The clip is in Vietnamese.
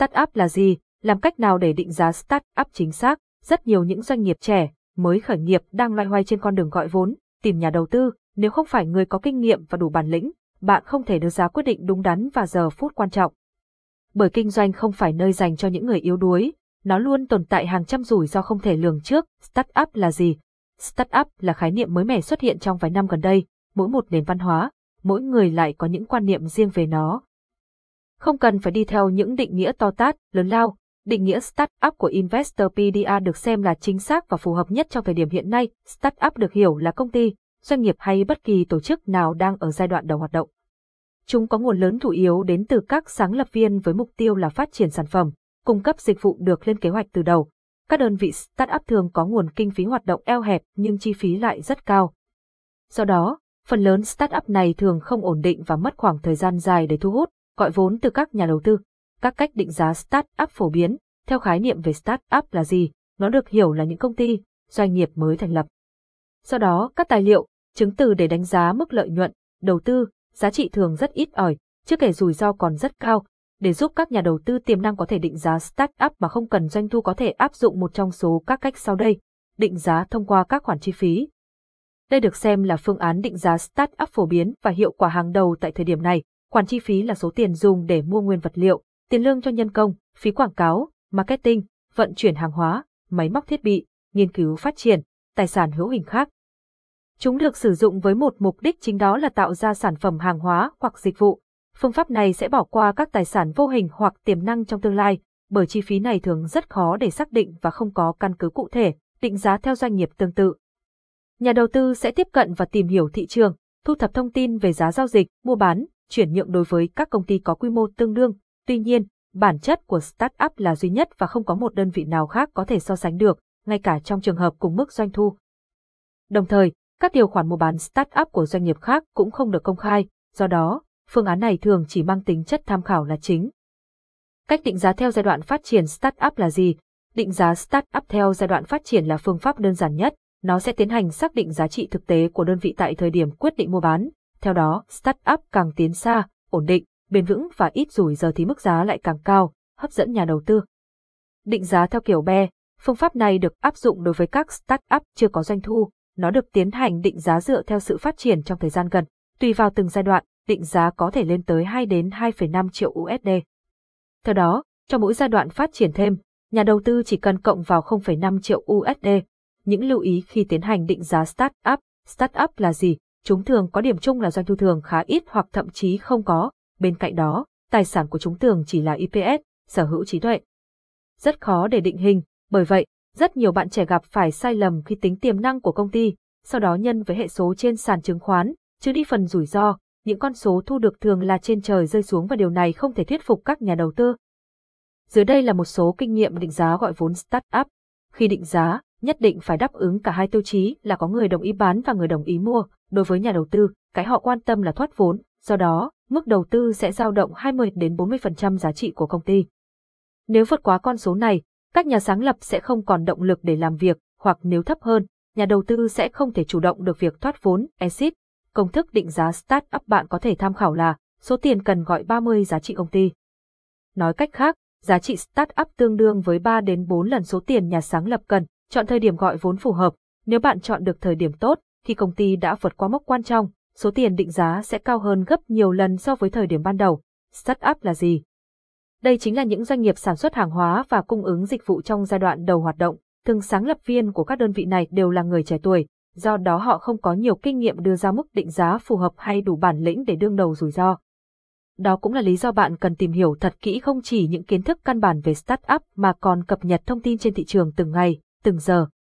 Startup là gì? Làm cách nào để định giá startup chính xác? Rất nhiều những doanh nghiệp trẻ, mới khởi nghiệp đang loay hoay trên con đường gọi vốn, tìm nhà đầu tư. Nếu không phải người có kinh nghiệm và đủ bản lĩnh, bạn không thể đưa ra quyết định đúng đắn vào giờ phút quan trọng. Bởi kinh doanh không phải nơi dành cho những người yếu đuối, nó luôn tồn tại hàng trăm rủi ro không thể lường trước. Startup là gì? Startup là khái niệm mới mẻ xuất hiện trong vài năm gần đây, mỗi một nền văn hóa, mỗi người lại có những quan niệm riêng về nó. Không cần phải đi theo những định nghĩa to tát, lớn lao, định nghĩa startup của Investopedia được xem là chính xác và phù hợp nhất trong thời điểm hiện nay. Startup được hiểu là công ty, doanh nghiệp hay bất kỳ tổ chức nào đang ở giai đoạn đầu hoạt động. Chúng có nguồn lớn chủ yếu đến từ các sáng lập viên với mục tiêu là phát triển sản phẩm, cung cấp dịch vụ được lên kế hoạch từ đầu. Các đơn vị startup thường có nguồn kinh phí hoạt động eo hẹp nhưng chi phí lại rất cao. Do đó, phần lớn startup này thường không ổn định và mất khoảng thời gian dài để thu hút, gọi vốn từ các nhà đầu tư. Các cách định giá startup phổ biến, theo khái niệm về startup là gì? Nó được hiểu là những công ty, doanh nghiệp mới thành lập. Do đó, các tài liệu, chứng từ để đánh giá mức lợi nhuận, đầu tư, giá trị thường rất ít ỏi, chưa kể rủi ro còn rất cao. Để giúp các nhà đầu tư tiềm năng có thể định giá startup mà không cần doanh thu có thể áp dụng một trong số các cách sau đây. Định giá thông qua các khoản chi phí. Đây được xem là phương án định giá startup phổ biến và hiệu quả hàng đầu tại thời điểm này. Khoản chi phí là số tiền dùng để mua nguyên vật liệu, tiền lương cho nhân công, phí quảng cáo, marketing, vận chuyển hàng hóa, máy móc thiết bị, nghiên cứu phát triển, tài sản hữu hình khác. Chúng được sử dụng với một mục đích chính đó là tạo ra sản phẩm hàng hóa hoặc dịch vụ. Phương pháp này sẽ bỏ qua các tài sản vô hình hoặc tiềm năng trong tương lai, bởi chi phí này thường rất khó để xác định và không có căn cứ cụ thể. Định giá theo doanh nghiệp tương tự. Nhà đầu tư sẽ tiếp cận và tìm hiểu thị trường, thu thập thông tin về giá giao dịch, mua bán, chuyển nhượng đối với các công ty có quy mô tương đương. Tuy nhiên, bản chất của startup là duy nhất và không có một đơn vị nào khác có thể so sánh được, ngay cả trong trường hợp cùng mức doanh thu. Đồng thời, các điều khoản mua bán startup của doanh nghiệp khác cũng không được công khai, do đó, phương án này thường chỉ mang tính chất tham khảo là chính. Cách định giá theo giai đoạn phát triển startup là gì? Định giá startup theo giai đoạn phát triển là phương pháp đơn giản nhất, nó sẽ tiến hành xác định giá trị thực tế của đơn vị tại thời điểm quyết định mua bán. Theo đó, startup càng tiến xa, ổn định, bền vững và ít rủi ro thì mức giá lại càng cao, hấp dẫn nhà đầu tư. Định giá theo kiểu BE, phương pháp này được áp dụng đối với các startup chưa có doanh thu, nó được tiến hành định giá dựa theo sự phát triển trong thời gian gần. Tùy vào từng giai đoạn, định giá có thể lên tới 2 đến 2,5 triệu USD. Theo đó, cho mỗi giai đoạn phát triển thêm, nhà đầu tư chỉ cần cộng vào 0,5 triệu USD. Những lưu ý khi tiến hành định giá startup. Startup là gì? Chúng thường có điểm chung là doanh thu thường khá ít hoặc thậm chí không có. Bên cạnh đó, tài sản của chúng thường chỉ là IPS, sở hữu trí tuệ. Rất khó để định hình, bởi vậy, rất nhiều bạn trẻ gặp phải sai lầm khi tính tiềm năng của công ty, sau đó nhân với hệ số trên sàn chứng khoán, chứ đi phần rủi ro, những con số thu được thường là trên trời rơi xuống và điều này không thể thuyết phục các nhà đầu tư. Dưới đây là một số kinh nghiệm định giá gọi vốn startup. Khi định giá, nhất định phải đáp ứng cả hai tiêu chí là có người đồng ý bán và người đồng ý mua. Đối với nhà đầu tư, cái họ quan tâm là thoát vốn, do đó, mức đầu tư sẽ dao động 20 đến 40% giá trị của công ty. Nếu vượt quá con số này, các nhà sáng lập sẽ không còn động lực để làm việc, hoặc nếu thấp hơn, nhà đầu tư sẽ không thể chủ động được việc thoát vốn, exit. Công thức định giá startup bạn có thể tham khảo là số tiền cần gọi 30 giá trị công ty. Nói cách khác, giá trị startup tương đương với 3 đến 4 lần số tiền nhà sáng lập cần. Chọn thời điểm gọi vốn phù hợp. Nếu bạn chọn được thời điểm tốt, khi công ty đã vượt qua mốc quan trọng, số tiền định giá sẽ cao hơn gấp nhiều lần so với thời điểm ban đầu. Startup là gì? Đây chính là những doanh nghiệp sản xuất hàng hóa và cung ứng dịch vụ trong giai đoạn đầu hoạt động. Thường sáng lập viên của các đơn vị này đều là người trẻ tuổi, do đó họ không có nhiều kinh nghiệm đưa ra mức định giá phù hợp hay đủ bản lĩnh để đương đầu rủi ro. Đó cũng là lý do bạn cần tìm hiểu thật kỹ không chỉ những kiến thức căn bản về startup mà còn cập nhật thông tin trên thị trường từng ngày, từng giờ.